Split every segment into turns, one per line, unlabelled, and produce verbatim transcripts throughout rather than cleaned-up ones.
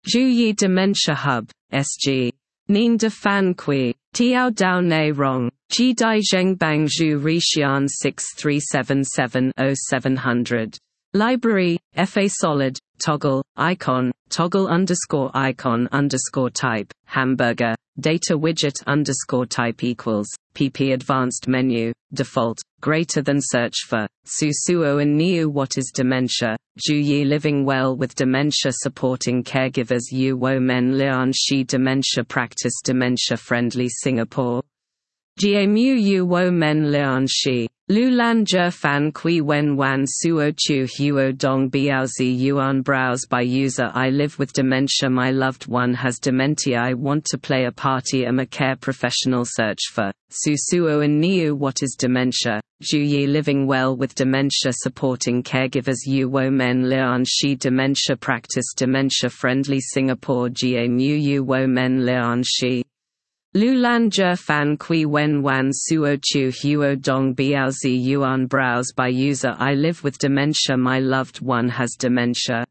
Zhuyi Dementia Hub, S G. Nien de Fan Kui, Tiao Dao Ne Rong, Ji Dai Zheng Bang Zhu Rixian six three seven seven oh seven hundred. Library, F A Solid, Toggle, Icon, Toggle underscore icon underscore type, Hamburger, Data Widget underscore type equals, P P Advanced Menu, Default, greater than search for, Su Suo and Niu. What is dementia? Zhuyi Living Well with Dementia Supporting Caregivers. Yu Wo Men Lian Shi Dementia Practice Dementia Friendly Singapore. Jie Mu Yu Wo Men Lian Shi. Lu Lan Zhe Fan Kui Wen Wan Suo Chu Huo Dong Biaozi Yuan Browse by user. I live with dementia. My loved one has dementia. I want to play a party. Am a care professional. Search for Su Suo and Niu. What is dementia? Zhuyi Living Well with Dementia Supporting Caregivers. Yu Wo Men Lian Shi Dementia Practice Dementia Friendly Singapore. Jie Mu Yu Wo Men Lian Shi. Lu Lan Zhe Fan Kui Wen Wan Suo Chu Huo Dong Biaozi Yuan Browse by user. I live with dementia. My loved one has dementia.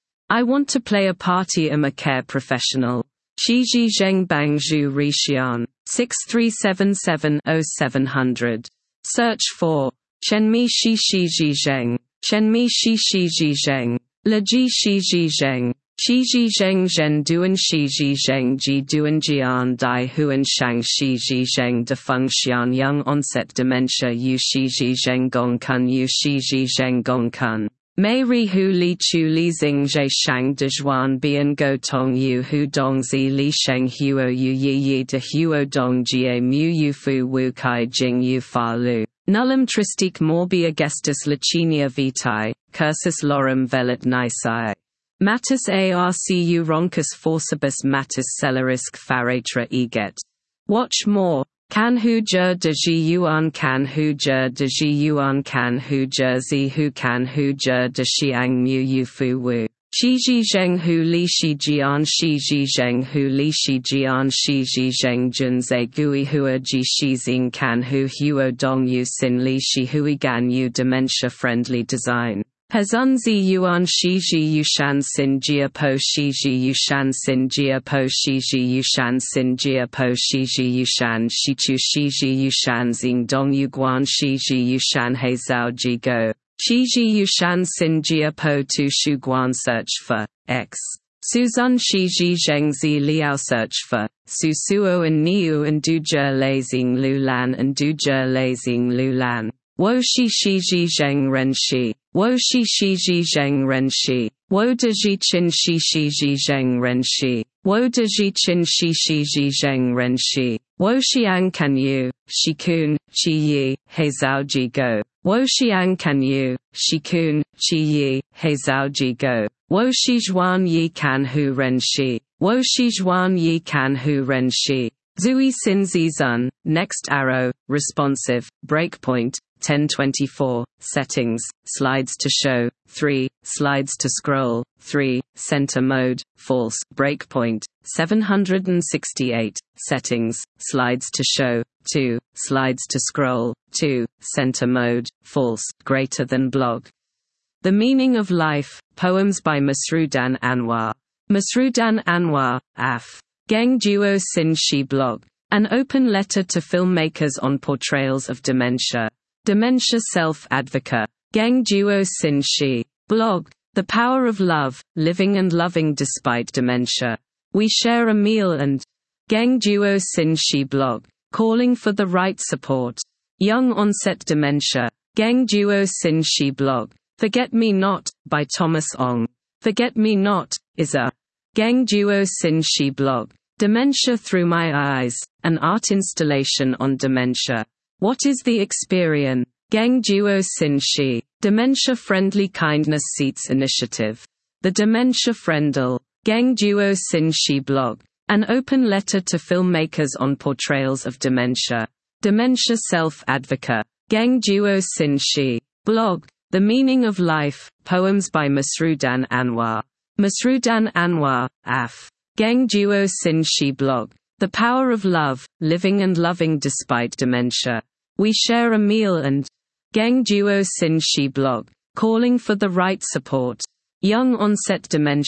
I want to play a party. Am a care professional. Shiji Zheng Bang Zhu Rixian six three seven seven oh seven hundred. Search for Chenmi Shi Shiji Zheng, Chenmi Shi Shiji Zheng, Le Ji Shiji Zheng. Shiji Zheng Zhen Duan Shiji Zheng Ji Duan Jian Dai Huan Shang Shiji Zheng Defeng Xian Young Onset Dementia Yu Shiji Zheng Gong Kun Yu Shiji Zheng Gong Kun Mei Ri Hu Li Chu Li Xing Zhe Shang De Zhuan Bian Go Tong Yu Hu Dong Zi Li Sheng Huo Yu Yi Yi De Huo Dong Jie Mu Yu Fu Wu Kai Jing Yu Fa Lu Nullum Tristique Morbi Agestus Licinia Vitae, Cursus Lorem Velit Nisae. Matus arcu roncus forcibus matus celerisque faratra eget. Watch more. Can hu jur de ji yuan can hu jur de ji yuan can hu jur zi hu can hu jur de xiang mu yu fu wu. Shi ji zheng hu li shi jian shi ji zheng hu li shi jian shi ji zheng jun ze gui hua ji shi xing can hu huo dong yu sin li shi hui gan yu dementia friendly design. Hezunzi yuan shiji yushan sin jia po shiji yushan sin jia po shiji yushan sin jia po shiji yushan shichu shiji yushan xing dong yuguan shiji yushan heizao ji go. Shiji yushan sin jia po tu shu guan. Search for X. Suzun shiji zhengzi liao. Search for Su Suo and Niu and Du Zhe Leizing Lu Lan and Du Zhe Leizing Lu Lan. Wo shi shi ji zheng ren shi. Wo shi shi ji zheng ren shi. Wo de ji qin shi shi ji zheng ren shi. Wo de ji qin shi shi ji zheng ren shi. Wo xiang kan yu, shi kun, chi yi, he zao ji go. Wo xiang kan yu, shi kun, chi yi, he zao ji go. Wo shi zhuan yi kan hu ren shi. Wo shi zhuan yi kan hu ren shi. Zui Sin Zizun, next arrow, responsive, breakpoint, ten twenty-four, settings, slides to show, three, slides to scroll, three, center mode, false, breakpoint, seven hundred sixty-eight, settings, slides to show, two, slides to scroll, two, center mode, false, greater than blog. The Meaning of Life, poems by Masroudan Anwar. Masroudan Anwar, Af. Geng Duo Sin Shi blog. An open letter to filmmakers on portrayals of dementia. Dementia Self-Advocate. Geng Duo Sin Shi. Blog. The Power of Love, Living and Loving Despite Dementia. We Share a Meal and Geng Duo Sin Shi blog. Calling for the Right Support. Young Onset Dementia. Geng Duo Sin Shi blog. Forget Me Not, by Thomas Ong. Forget Me Not, is a Geng Duo Sin Shi blog. Dementia Through My Eyes, an art installation on dementia. What is the Experience? Geng Duo Sin Shi. Dementia Friendly Kindness Seats Initiative. The Dementia Friendle. Geng Duo Sin Shi blog. An open letter to filmmakers on portrayals of dementia. Dementia Self-Advocate. Geng Duo Sin Shi. Blog. The Meaning of Life, poems by Masroudan Anwar. Masroudan Anwar, Af. Geng Duo Sin Shi blog. The Power of Love, Living and Loving Despite Dementia. We Share a Meal and Geng Duo Sin Shi blog. Calling for the Right Support. Young Onset Dementia.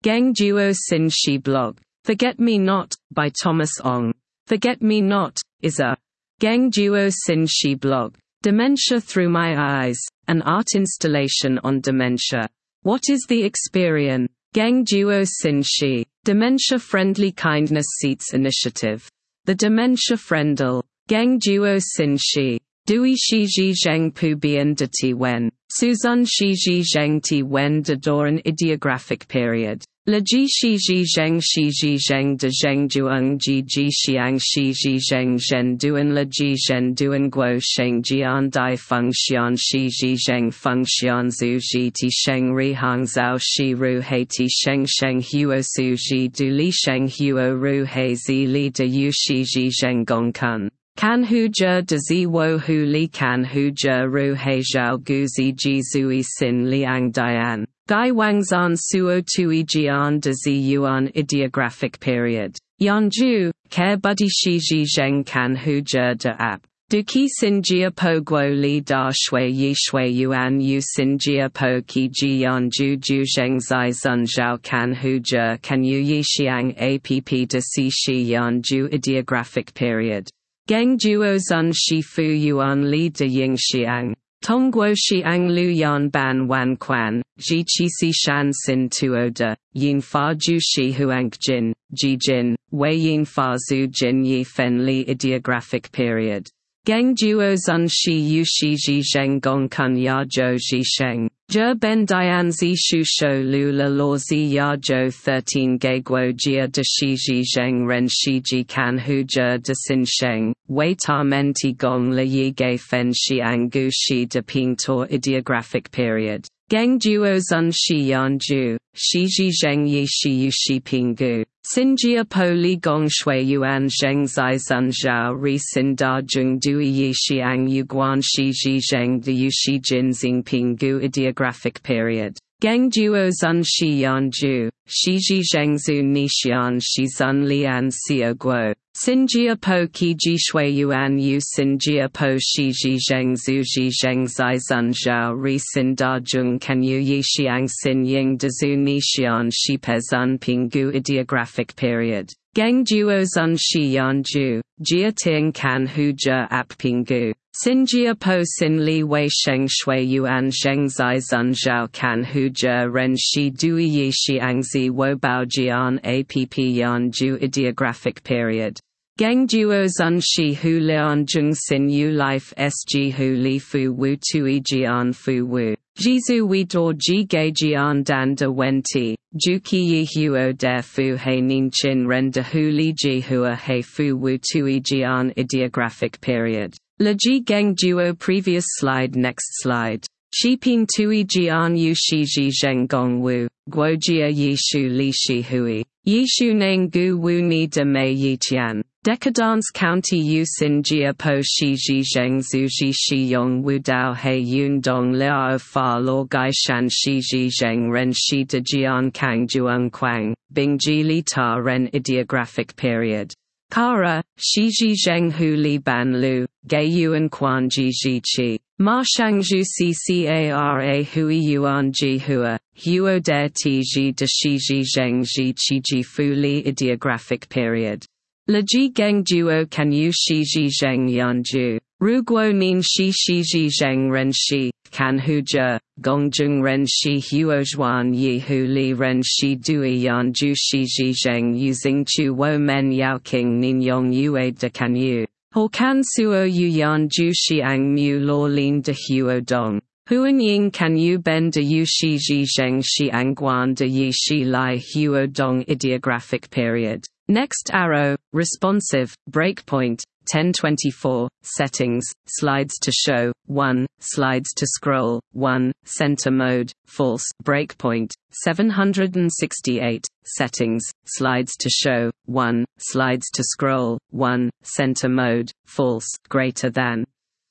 Geng Duo Sin Shi blog. Forget Me Not, by Thomas Ong. Forget Me Not is a Geng Duo Sin Shi blog. Dementia Through My Eyes, an art installation on dementia. What is the Experience? Geng Duo Sin Shi, Dementia Friendly Kindness Seats Initiative. The Dementia Friendle. Geng Duo Sin Shi. Dui Shi Ji Zheng Pu Bian De Ti Wen. Suzun Shi Ji Zheng Ti Wen De Doran Ideographic Period. Le Ji Shi Ji Zheng Shi Ji Zheng De Zheng Duong Ji Ji Xiang Shi Ji Zheng Zhen Duan Le Ji Zhen Duan Guo Sheng Jian Dai Feng Xian Shi Ji Zheng Feng Xian Zhu Ji Ti Sheng Ri Hang Zhao Shi Ru Hei Ti Sheng Sheng Huo Su Ji Du Li Sheng Huo Ru Hei Zi Li De Yu Shi Ji Zheng Gong Kun. Can Hu Zhe De Zi Wo Hu Li Can Hu Zhe Ru Hei Zhao Gu Zi Ji Zui Sin Liang Dian. Gai Wangzan Suo Tui Jian De Zi Yuan Ideographic Period. Yanju, Care Buddy Shi Ji Zheng Can Hu Zhe De App. Du Qi Sin Jia Po Guo Li Da Shui Yi Shui Yuan Yu Sin Jia Po Qi Ji Yan Ju Ju Zheng Zai Zun Zhao Can Hu Zhe Can Yu Yi Xiang App De Si Shi Yan Ju Ideographic Period. Geng Duo Zun Shi Fu Yuan Li De Ying Xiang. Tongguo Xiang Lu Yan Ban Wan Quan, Ji Qi Si Shan Sin Tuo De, Yin Fa Ju Shi Huang Jin, Ji Jin, Wei Yin Fa Zhu Jin Yi Fen Li Ideographic Period. Geng Duo Zun Shi Yu Shi Ji Zheng Gong Kun Ya Zhou Ji Sheng. Zhe Ben Dian Zi Shu Shou Lu La Law Zi Ya Zhou thirteen Gai Guo Jia De Shi Ji Zheng Ren Shi Ji Can Hu Zhe De Sin Sheng, Wei Ta Men Ti Gong Le Yi Gai Fen Shi Ang Gu Shi De Ping Tor Ideographic Period. Geng Duo Zun Shi Yan Ju, Shi Ji Zheng Yi Shi Yu Shi Ping Gu. Xin Jia Po Li Gong Shui Yuan Zheng Zai Zun Zhao Ri Xin Da Zheng Dui Yi Xiang Yu Guan Shi Ji Zheng De Yu Shi Jin Xing Ping Gu Ideographic Period. Geng Duo Zun Shi Yan Ju, Shi Ji Zheng Zhu Ni Xian Shi Zun Lian Xiao Guo. Xin Jia Po Qi Ji Shui Yuan Yu Xin Jia Po Shi Ji Zheng Zhu Ji Zheng Zai Zun Zhao Ri Xin Da Zheng Can Yu Yi Xiang Xin Ying De Zhu Ni Xian Shi Pe Zun Ping Gu Ideographic Period. Geng Duo Zun Shi Yan Ju, Jia Ting Can Hu Zhe App Ping Gu. Xin Jia Po Xin Li Wei Sheng Shui Yuan Zheng Zai Zun Zhao Can Hu Zhe Ren Shi Dui Yi Xiang Zi Wo Bao Jian App Yan Ju Ideographic Period. Geng Duo Zun Shi Hu Lian Zheng Xin Yu Life Sg Hu Li Fu Wu Tui Jian Fu Wu. Jizu Wi Dor Ji Gai Jian Dan De Wen Ti, Ju Qi Yi Huo De Fu Hei Nin Chin Ren De Hu Li Ji Hua Hei Fu Wu Tui Jian Ideographic Period. Le Ji Geng Duo Previous slide Next slide. Shi Ping Tui Jian Yu Shi Ji Zheng Gong Wu, Guo Jia Yi Shu Li Shi Hui, Yi Shu Neng Gu Wu Ni De Mei Yi Tian. Decadence County Yu Xin Jia Po Shi Ji Zheng Zhu Ji Shi Yong Wu Dao Hei Yun Dong Liao Fa Lo Gai Shan Shi Ji Zheng Ren Shi De Jian Kang Juang Quang, Bing Ji Li Ta Ren Ideographic Period. Kara, Shi Ji Zheng Hu Li Ban Lu, Gai Yuan Quan Ji Ji Chi. Ma Shangju C C A R A Hui Yuan Ji Hua, Huo De Ti Ji De Shi Ji Zheng Ji Chi Ji Fu Li Ideographic Period. Le Ji Geng Duo Can Yu Shi Ji Zheng Yan Ju, Ru Guo Nin Shi Shi Ji Zheng Ren Shi, Can Hu Zhe, Gong Zheng Ren Shi Huo Zhuan Yi Hu Li Ren Shi Dui Yan Ju Shi Ji Zheng Using Chu Wo Men Yao King Nin Yong Yue De Can Yu. Ho Can Suo Yu Yan Ju Xiang Mu Lo Lin De Huo Dong. Huan Ying Can Yu Ben De Yu Shi Ji Zheng Xiang Guan De Yi Shi Lai Huo Dong Ideographic Period. Next arrow, responsive, breakpoint, ten twenty-four, settings, slides to show, one, slides to scroll, one, center mode, false, breakpoint, seven hundred sixty-eight, settings, slides to show, one, slides to scroll, one, center mode, false, greater than.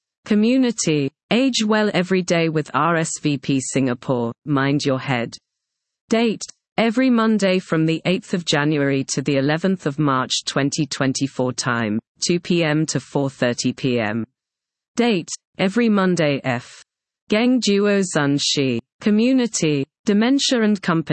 Community, age well every day with R S V P Singapore, mind your head. Date, every Monday from the eighth of January to the eleventh of March twenty twenty-four. Time, two p m to four thirty p m Date, every Monday. F. Geng Duo Zun Shi. Community, Dementia and Company,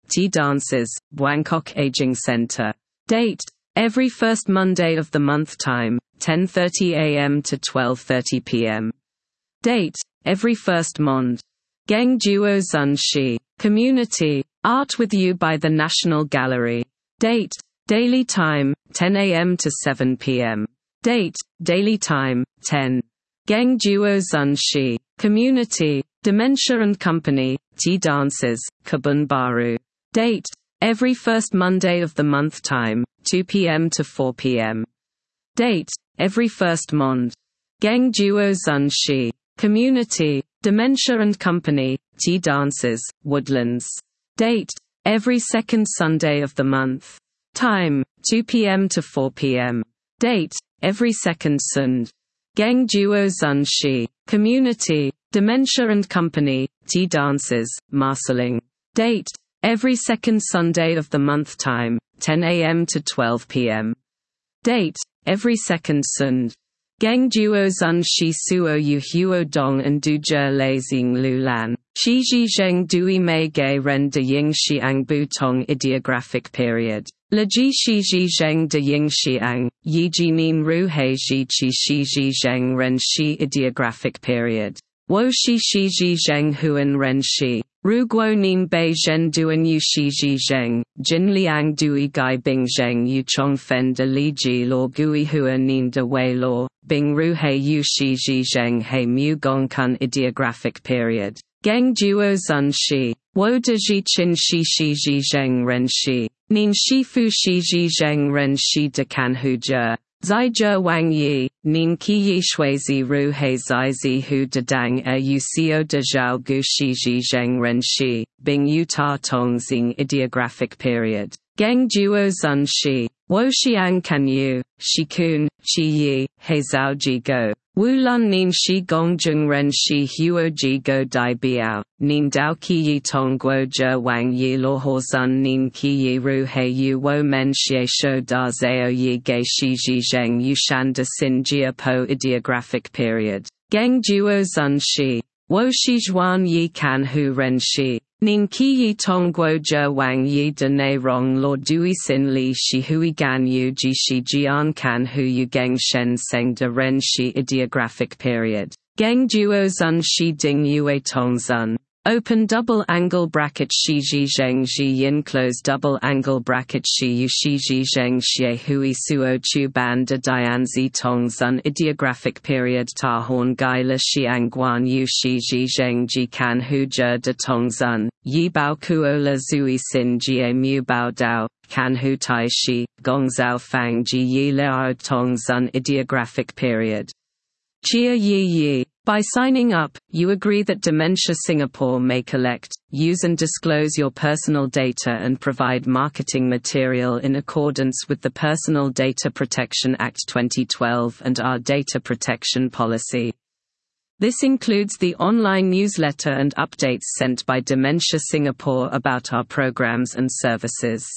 Tea Dances, Bangkok Aging Center. Date: every first Monday of the month. Time: ten thirty a m to twelve thirty p m Date: every first Mond. Geng Duo Zun Shi. Community: Art with You by the National Gallery. Date: daily time: ten a m to seven p m Date: daily time: ten. Geng Duo Zun Shi. Community: Dementia and Company, Tea Dances, Kebun Baru. Date: every first Monday of the month. Time: two p m to four p m Date: every first Mond. Geng Duo Zun Shi. Community: Dementia and Company, Tea Dances, Woodlands. Date: every second Sunday of the month. Time: two p m to four p m Date: every second Sund. Geng Duo Zun Shi. Community: Dementia and Company, Tea Dances, Marsiling. Date: every second Sunday of the month. Time: ten a m to twelve p m Date: every second Sund. Geng Duo Zun Shi Suo Yu Huo Dong and Du Zhe Lei Xing Lu Lan. Shi Ji Zheng Dui Mei Gei Ren De Ying Xiang Bu Tong. Ideographic period. Le Ji Shi Ji Zheng De Ying Xiang, Yi Ji Nin Ru Hei Ji Qi Shi Ji Zheng Ren Shi. Ideographic period. Wo Shi Shi Ji Zheng Huan Ren Shi. Ru Guo Nin Bei Zhen Duan Yu Shi Ji Zheng, Jin Liang Dui Gai Bing Zheng Yu Chong Fen De Li Ji Law Gui Hua Nin De Wei Law, Bing Ru Hei Yu Shi Ji Zheng Hei Mu Gong Kun. Ideographic period. Geng Duo Zun Shi. Wo De Ji Qin Shi Shi Ji Zheng Ren Shi. Nin Shi Fu Shi Ji Zheng Ren Shi De Kan Hu Jia. Zai Zhe Wang Yi, Nin Qi Yi Shuizi Ru Hei Zai Zi Hu De Dang Er Yu Xiao De Zhao Gu Shi Ji Zheng Ren Shi, Bing Yu Ta Tong Xing. Ideographic period. Geng Duo Zun Shi. Wo Xiang Kan Yu, Shi Kun, Qi Yi, Hei Zhao Ji Go. Wu Lun Nin Shi Gong Zheng Ren Shi Huo Ji Go Dai Biao, Nin Dao Qi Yi Tong Guo Zhe Wang Yi Law Ho Zun Nin Qi Yi Ru Hei Yu Wo Men Xie Shou Da Zao Yi Gei Shi Ji Zheng Yu Shan De Sin Jia Po. Ideographic period. Geng Duo Zun Shi. Wo Shi Zhuan Yi Kan Hu Ren Shi. Nin Qi Yi Tong Guo Zhe Wang Yi De Ne Rong Law Dui Sin Li Shi Hui Gan Yu Ji Shi Jian Kan Hu Yu Geng Shen Seng De Ren Shi. Ideographic period. Geng Duo Zun Shi Ding Yue Tong Zun. Open double angle bracket Shi Ji Zheng Ji Yin close double angle bracket Shi Yu Shi Ji Zheng Xie Hui Suo Chu Ban De Dian Zi Tong Zun. Ideographic period. Ta Horn Gai Le Xiang Guan Yu Shi Ji Zheng Ji Kan Hu Zhe De Tong Zun, Yi Bao Kuo Le Zui Sin Jie Mu Bao Dao, Kan Hu Tai Shi, Gong Zhao Fang Ji Yi Leao Tong Zun. Ideographic period. Chia Yi Yi. By signing up, you agree that Dementia Singapore may collect, use and disclose your personal data and provide marketing material in accordance with the Personal Data Protection Act twenty twelve and our data protection policy. This includes the online newsletter and updates sent by Dementia Singapore about our programs and services.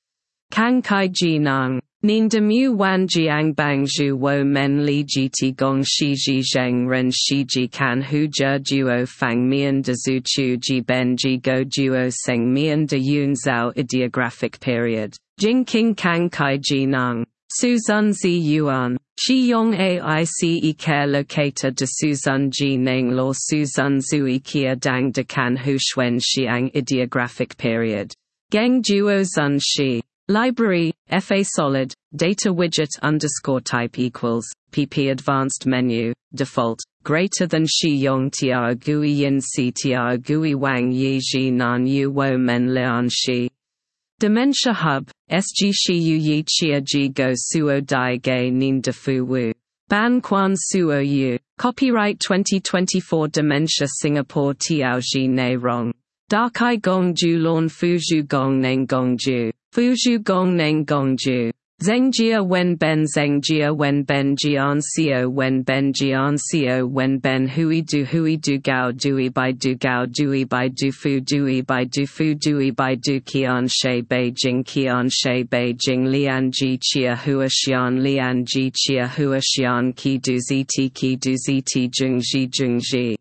Kang Kai Ji Nang. Nin de mu wan jiang bang zhu wo men li ji ti gong shi ji zheng ren shi ji kan hu zhe duo fang mian de zhu chu ji ben ji go duo seng mian de yun zhao. Ideographic period. Jing king kang kai ji nang. Suzun zi yuan. Shi yong aice care locator de Suzun ji ning law Suzun zui kia dang de kan hu shuen xiang. Ideographic period. Geng duo zun shi. Library, F A solid, data widget underscore type equals, P P advanced menu, default, greater than Shi Yong Tiao Gui Yin Si Tiao Gui Wang Yi Ji Nan Yu Wo Men Lian Shi. Dementia Hub, S G Shi Yu Yi Chia Ji Go Suo Dai Gei Nin De Fu Wu. Ban Quan Suo Yu. Copyright twenty twenty-four Dementia Singapore Tiao Ji Ne Rong. Dakai Gong Ju Lon Fuzhu Gong Neng Gong Ju. Fuzhu Gong Neng Gong Ju. Zengjia Wen Ben Zengjia Wen Ben Jian Sio Wen Ben Jian Sio Wen Ben Hui Du Hui Du Gao Dui Bai Du Gao Dui Bai Du Fu Dui Bai Du Fu Dui Bai Du Qian She Beijing Qian She Beijing Lian Ji Chia Hua Xian Lian Ji Chia Hua Xian Qi Du Zi Ti Qi Du Zi Ti Jung Ji Jung Ji.